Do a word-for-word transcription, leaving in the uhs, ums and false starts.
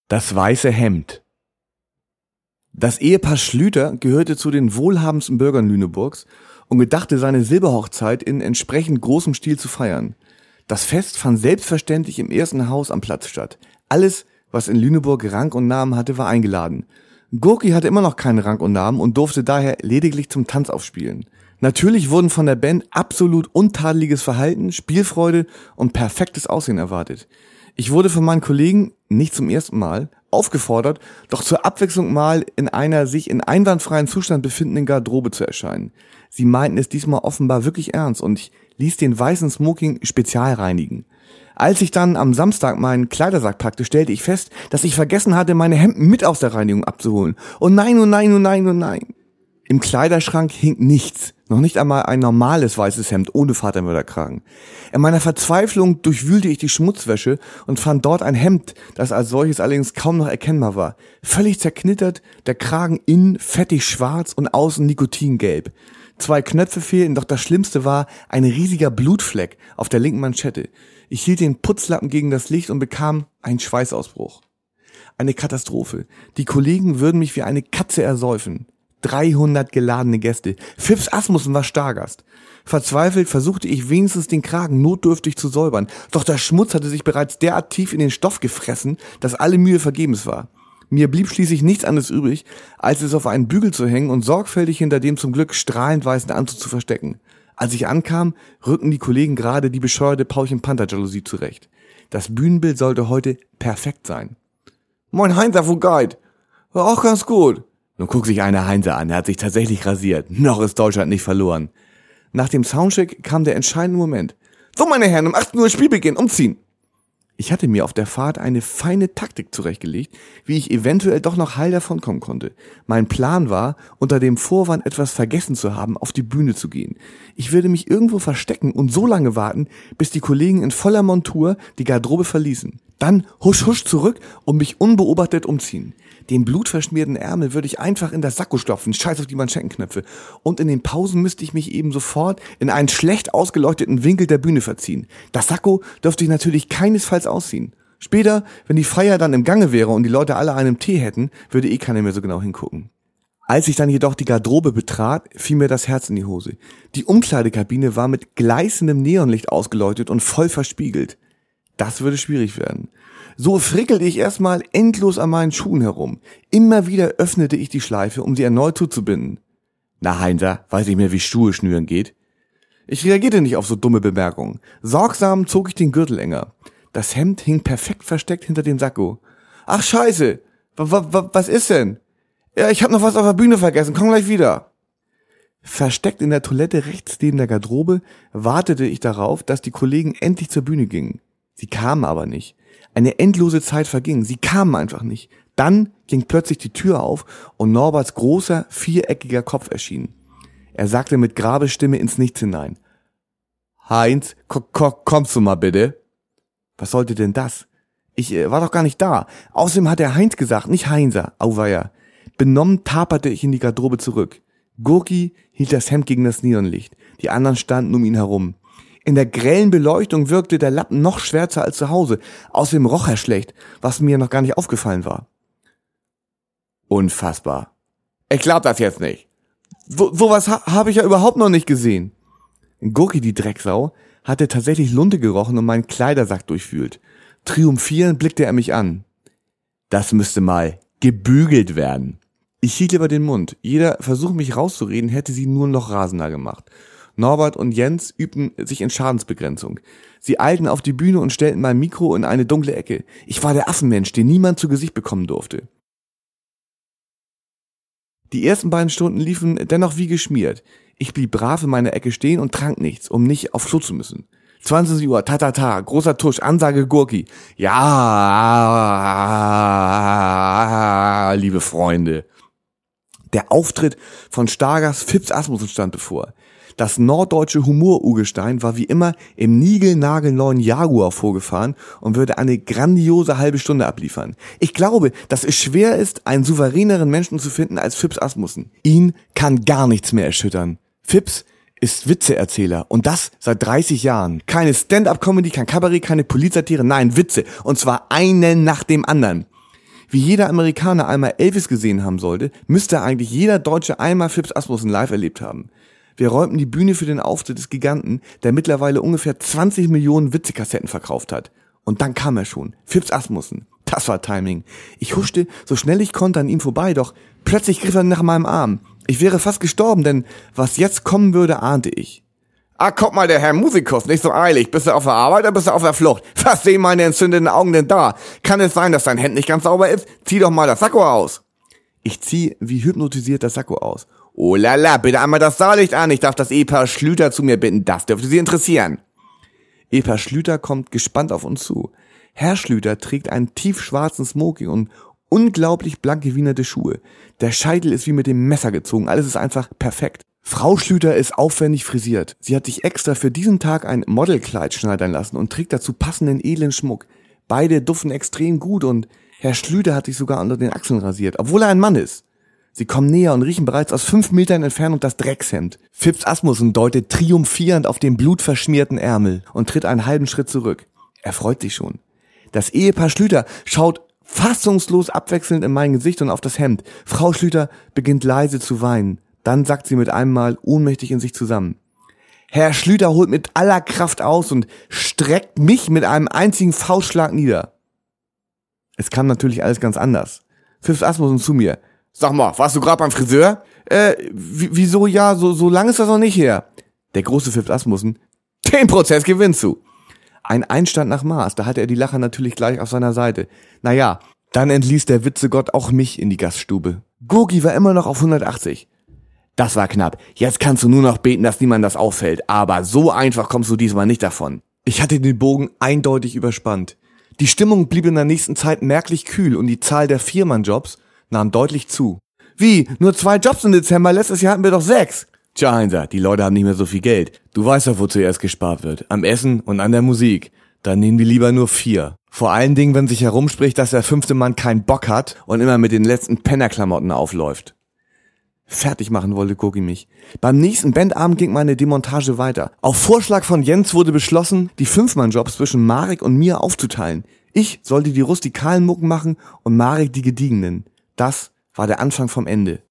Das weiße Hemd. Das Ehepaar Schlüter gehörte zu den wohlhabendsten Bürgern Lüneburgs und gedachte, seine Silberhochzeit in entsprechend großem Stil zu feiern. Das Fest fand selbstverständlich im ersten Haus am Platz statt. Alles, was in Lüneburg Rang und Namen hatte, war eingeladen. Gorki hatte immer noch keinen Rang und Namen und durfte daher lediglich zum Tanz aufspielen. Natürlich wurden von der Band absolut untadeliges Verhalten, Spielfreude und perfektes Aussehen erwartet. Ich wurde von meinen Kollegen, nicht zum ersten Mal, aufgefordert, doch zur Abwechslung mal in einer sich in einwandfreien Zustand befindenden Garderobe zu erscheinen. Sie meinten es diesmal offenbar wirklich ernst und ich ließ den weißen Smoking spezial reinigen. Als ich dann am Samstag meinen Kleidersack packte, stellte ich fest, dass ich vergessen hatte, meine Hemden mit aus der Reinigung abzuholen. Oh nein, oh nein, oh nein, oh nein. Im Kleiderschrank hing nichts, noch nicht einmal ein normales weißes Hemd ohne Vatermörderkragen. In meiner Verzweiflung durchwühlte ich die Schmutzwäsche und fand dort ein Hemd, das als solches allerdings kaum noch erkennbar war. Völlig zerknittert, der Kragen innen fettig schwarz und außen nikotingelb. Zwei Knöpfe fehlten, doch das Schlimmste war ein riesiger Blutfleck auf der linken Manschette. Ich hielt den Putzlappen gegen das Licht und bekam einen Schweißausbruch. Eine Katastrophe. Die Kollegen würden mich wie eine Katze ersäufen. dreihundert geladene Gäste. Phipps Asmussen war Stargast. Verzweifelt versuchte ich wenigstens den Kragen notdürftig zu säubern, doch der Schmutz hatte sich bereits derart tief in den Stoff gefressen, dass alle Mühe vergebens war. Mir blieb schließlich nichts anderes übrig, als es auf einen Bügel zu hängen und sorgfältig hinter dem zum Glück strahlend weißen Anzug zu verstecken. Als ich ankam, rückten die Kollegen gerade die bescheuerte Pauchen-Panther-Jalousie zurecht. Das Bühnenbild sollte heute perfekt sein. Moin Heinzer, wo geht? War auch ganz gut. Nun guckt sich einer Heinzer an, er hat sich tatsächlich rasiert. Noch ist Deutschland nicht verloren. Nach dem Soundcheck kam der entscheidende Moment. So, meine Herren, um achtzehn Uhr Spielbeginn, umziehen. Ich hatte mir auf der Fahrt eine feine Taktik zurechtgelegt, wie ich eventuell doch noch heil davon kommen konnte. Mein Plan war, unter dem Vorwand etwas vergessen zu haben, auf die Bühne zu gehen. Ich würde mich irgendwo verstecken und so lange warten, bis die Kollegen in voller Montur die Garderobe verließen. Dann husch husch zurück und mich unbeobachtet umziehen. Den blutverschmierten Ärmel würde ich einfach in das Sakko stopfen, scheiß auf die Manschettenknöpfe. Und in den Pausen müsste ich mich eben sofort in einen schlecht ausgeleuchteten Winkel der Bühne verziehen. Das Sakko dürfte ich natürlich keinesfalls ausziehen. Später, wenn die Feier dann im Gange wäre und die Leute alle einen Tee hätten, würde eh keiner mehr so genau hingucken. Als ich dann jedoch die Garderobe betrat, fiel mir das Herz in die Hose. Die Umkleidekabine war mit gleißendem Neonlicht ausgeleuchtet und voll verspiegelt. Das würde schwierig werden. So frickelte ich erstmal endlos an meinen Schuhen herum. Immer wieder öffnete ich die Schleife, um sie erneut zuzubinden. Na Heinzer, weiß ich mehr, wie Schuhe schnüren geht? Ich reagierte nicht auf so dumme Bemerkungen. Sorgsam zog ich den Gürtel enger. Das Hemd hing perfekt versteckt hinter dem Sakko. Ach scheiße, w- w- was ist denn? Ja, ich hab noch was auf der Bühne vergessen, komm gleich wieder. Versteckt in der Toilette rechts neben der Garderobe wartete ich darauf, dass die Kollegen endlich zur Bühne gingen. Sie kamen aber nicht. Eine endlose Zeit verging, sie kamen einfach nicht. Dann ging plötzlich die Tür auf und Norberts großer, viereckiger Kopf erschien. Er sagte mit Grabesstimme ins Nichts hinein. Heinz, ko- ko- kommst du mal bitte? Was sollte denn das? Ich äh, war doch gar nicht da. Außerdem hat er Heinz gesagt, nicht Heinzer. Auweia. Benommen taperte ich in die Garderobe zurück. Gorki hielt das Hemd gegen das Neonlicht. Die anderen standen um ihn herum. In der grellen Beleuchtung wirkte der Lappen noch schwärzer als zu Hause. Außerdem roch er schlecht, was mir noch gar nicht aufgefallen war. Unfassbar. Ich glaub das jetzt nicht. So, sowas ha- habe ich ja überhaupt noch nicht gesehen. Gorki, die Drecksau, hatte tatsächlich Lunte gerochen und meinen Kleidersack durchwühlt. Triumphierend blickte er mich an. Das müsste mal gebügelt werden. Ich hielt über den Mund. Jeder Versuch, mich rauszureden, hätte sie nur noch rasender gemacht. Norbert und Jens übten sich in Schadensbegrenzung. Sie eilten auf die Bühne und stellten mein Mikro in eine dunkle Ecke. Ich war der Affenmensch, den niemand zu Gesicht bekommen durfte. Die ersten beiden Stunden liefen dennoch wie geschmiert. Ich blieb brav in meiner Ecke stehen und trank nichts, um nicht aufs Klo zu müssen. zwanzig Uhr, ta ta ta, großer Tusch, Ansage Gorki. Ja, liebe Freunde. Der Auftritt von Stargast Phipps Asmussen stand bevor. Das norddeutsche Humor-Urgestein war wie immer im niegelnagelneuen Jaguar vorgefahren und würde eine grandiose halbe Stunde abliefern. Ich glaube, dass es schwer ist, einen souveräneren Menschen zu finden als Phipps Asmussen. Ihn kann gar nichts mehr erschüttern. Phipps ist Witzeerzähler und das seit dreißig Jahren. Keine Stand-up-Comedy, kein Kabarett, keine Polizsatire, nein, Witze. Und zwar einen nach dem anderen. Wie jeder Amerikaner einmal Elvis gesehen haben sollte, müsste eigentlich jeder Deutsche einmal Phipps Asmussen live erlebt haben. Wir räumten die Bühne für den Auftritt des Giganten, der mittlerweile ungefähr zwanzig Millionen Witzekassetten verkauft hat. Und dann kam er schon, Phipps Asmussen. Das war Timing. Ich huschte so schnell ich konnte an ihm vorbei, doch plötzlich griff er nach meinem Arm. Ich wäre fast gestorben, denn was jetzt kommen würde, ahnte ich. Ah, guck mal, der Herr Musikus, nicht so eilig. Bist du auf der Arbeit oder bist du auf der Flucht? Was sehen meine entzündeten Augen denn da? Kann es sein, dass dein Hemd nicht ganz sauber ist? Zieh doch mal das Sakko aus. Ich zieh wie hypnotisiert das Sakko aus. Oh lala, bitte einmal das Saallicht an. Ich darf das Ehepaar Schlüter zu mir bitten. Das dürfte Sie interessieren. Ehepaar Schlüter kommt gespannt auf uns zu. Herr Schlüter trägt einen tiefschwarzen Smoking und unglaublich blank gewienerte Schuhe. Der Scheitel ist wie mit dem Messer gezogen. Alles ist einfach perfekt. Frau Schlüter ist aufwendig frisiert. Sie hat sich extra für diesen Tag ein Modelkleid schneidern lassen und trägt dazu passenden edlen Schmuck. Beide duften extrem gut und Herr Schlüter hat sich sogar unter den Achseln rasiert, obwohl er ein Mann ist. Sie kommen näher und riechen bereits aus fünf Metern Entfernung das Dreckshemd. Phipps Asmussen deutet triumphierend auf den blutverschmierten Ärmel und tritt einen halben Schritt zurück. Er freut sich schon. Das Ehepaar Schlüter schaut fassungslos abwechselnd in mein Gesicht und auf das Hemd. Frau Schlüter beginnt leise zu weinen. Dann sackt sie mit einem Mal ohnmächtig in sich zusammen. Herr Schlüter holt mit aller Kraft aus und streckt mich mit einem einzigen Faustschlag nieder. Es kam natürlich alles ganz anders. Phipps Asmussen zu mir. Sag mal, warst du gerade beim Friseur? Äh, wieso ja, so, so lang ist das noch nicht her. Der große Phipps Asmussen. Den Prozess gewinnst du. Ein Einstand nach Maß, da hatte er die Lacher natürlich gleich auf seiner Seite. Naja, dann entließ der Witzegott auch mich in die Gaststube. Gurgi war immer noch auf hundertachtzig. Das war knapp. Jetzt kannst du nur noch beten, dass niemand das auffällt. Aber so einfach kommst du diesmal nicht davon. Ich hatte den Bogen eindeutig überspannt. Die Stimmung blieb in der nächsten Zeit merklich kühl und die Zahl der Viermann-Jobs nahm deutlich zu. Wie? Nur zwei Jobs im Dezember? Letztes Jahr hatten wir doch sechs. Tja, Heinzer, die Leute haben nicht mehr so viel Geld. Du weißt doch, wo zuerst gespart wird. Am Essen und an der Musik. Dann nehmen wir lieber nur vier. Vor allen Dingen, wenn sich herumspricht, dass der fünfte Mann keinen Bock hat und immer mit den letzten Pennerklamotten aufläuft. Fertig machen wollte Gurgi mich. Beim nächsten Bandabend ging meine Demontage weiter. Auf Vorschlag von Jens wurde beschlossen, die Fünfmann-Jobs zwischen Marek und mir aufzuteilen. Ich sollte die rustikalen Mucken machen und Marek die gediegenen. Das war der Anfang vom Ende.